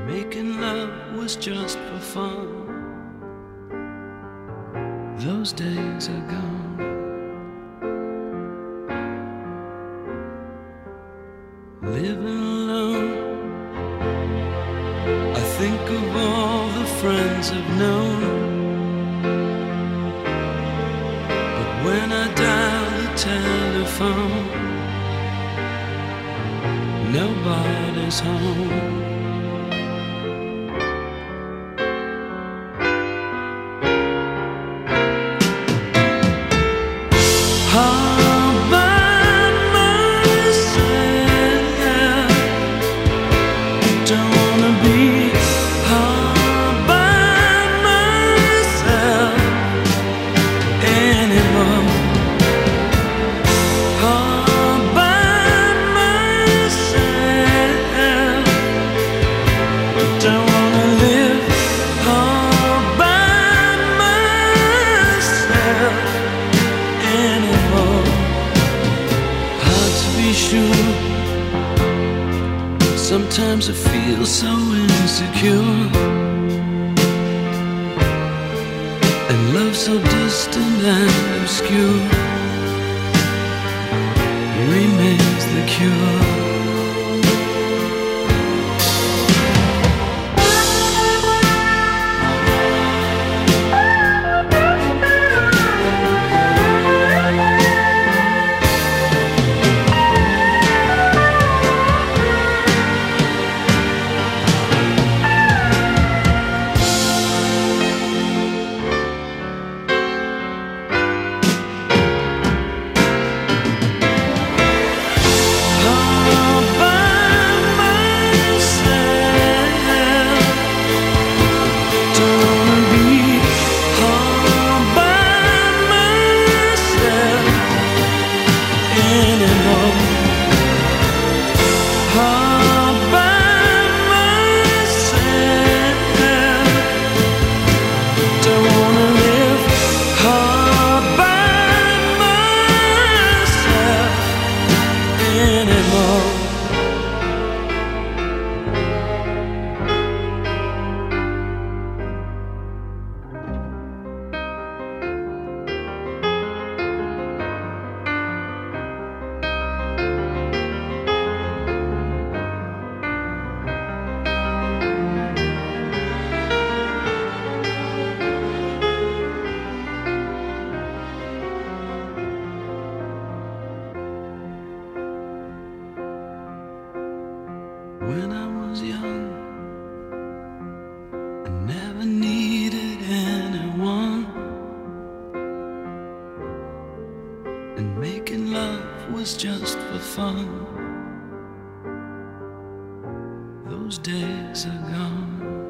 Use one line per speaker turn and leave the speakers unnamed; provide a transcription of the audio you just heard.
Making love was just for fun. Those days are gone. Living alone, I think of all the friends I've known. But when I dial the telephone, nobody's home. Sometimes I feel so insecure, and love so distant and obscure remains the cure. When I was young, I never needed anyone, and making love was just for fun. Those days are gone.